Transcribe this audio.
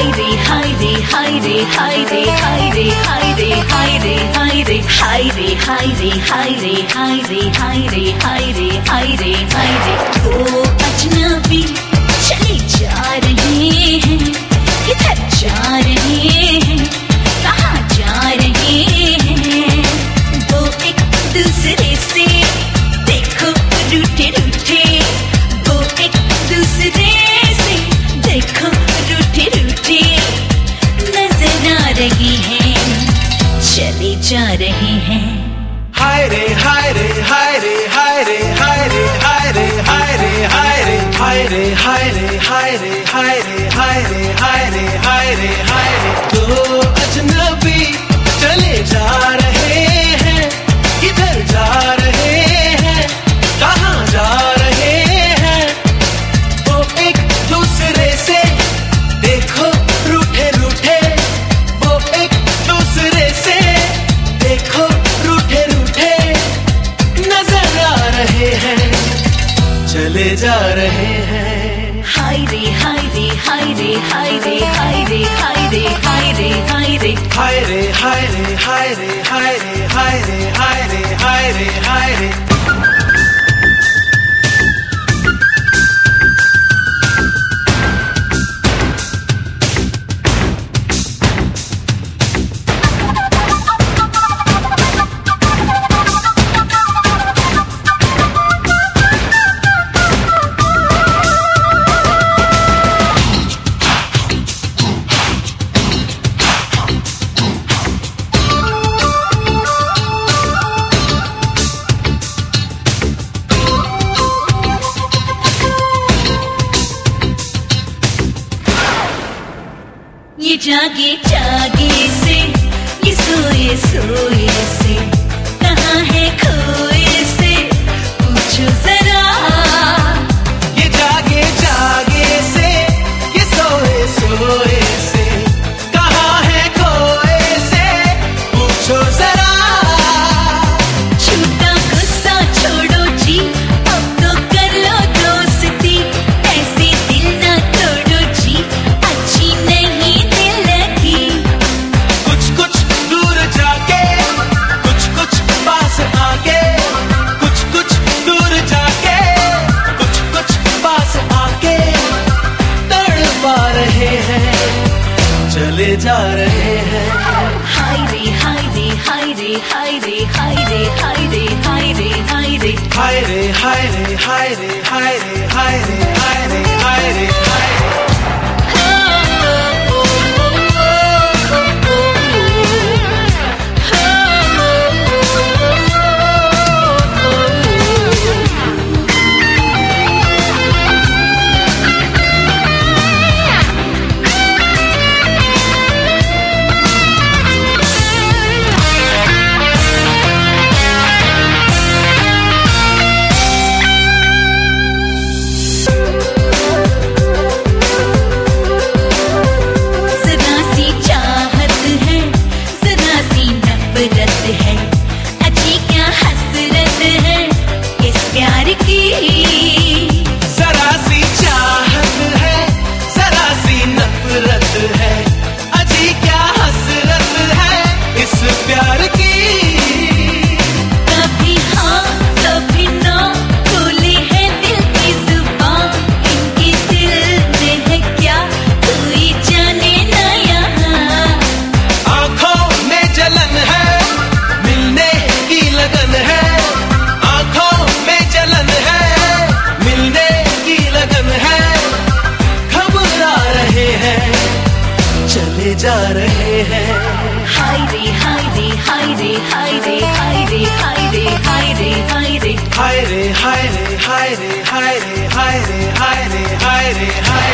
हाय रे हाय रे हाय रे हाय रे हाय रे हाय रे हाय रे हाय रे हाय रे हाय रे हाय रे हाय रे हाय रे हाय रे हाय रे हाय रे। दो अजनबी चले जा रहे हैं, किधर जा रहे हैं, कहाँ जा रहे हैं। वो एक दूसरे से देखो रूठे रूठे, वो एक दूसरे से देखो रूठे रूठे नजर आ रही हैं, चले जा रहे हैं। हाय रे हाय रे हाय रे हाय रे हाय रे हाय रे हाय रे हाय रे हाय रे हाय रे हाय रे हाय रे हाय रे हाय रे हाय रे हाय रे। दो अजनबी चले जा रहे हैं, किधर जा रहे हैं, कहाँ जा रहे हैं। वो एक दूसरे से देखो रूठे रूठे, वो एक दूसरे से देखो रूठे रूठे नजर आ रहे हैं, चले जा रहे हैं। हाय रे हाय रे हाय रे हाय रे हाय रे हाय रे हाय रे हाय रे हाय रे हाय रे हाय रे हाय रे हाय रे हाय रे हाय रे हाय रे। ये जागे जागे से, ये सोए सोए से, कहाँ है खोए से पूछो जरा। ये जागे जागे से, ये सोए सोए से, कहाँ है खोए से पूछो जरा। छूटा गुस्सा छोड़ो जी, अब तो कर लो दोस्ती, ऐसे दिल ना तोड़ो जी, अच्छी नहीं दिल लगी। कुछ कुछ दूर जाके, कुछ कुछ पास आके, कुछ कुछ दूर जाके, कुछ कुछ पास आके तड़पा रहे हैं, चले जा रहे हैं। हाय रे हाय रे हाय रे हाय रे हाय रे हाय रे हाय रे हाय रे हाय रे हाय रे हाय रे हाय रे हाय रे हाय रे हाय रे हाय रे। जा रहे हैं। हाय रे हाय रे हाय रे हाय रे हाय रे हाय रे हाय रे हाय रे हाय रे हाय रे हाय रे हाय रे हाय रे हाय रे हाय रे हाय